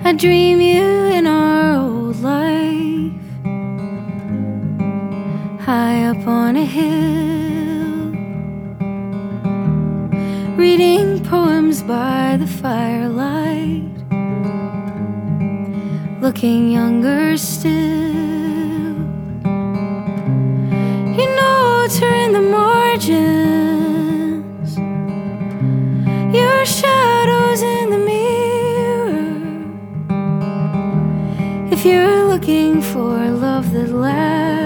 I dream you in our old life, high up on a hill, reading poems by the firelight, looking younger still. Your notes are in the margins, your shadows in the mirror. If you're looking for love that lasts,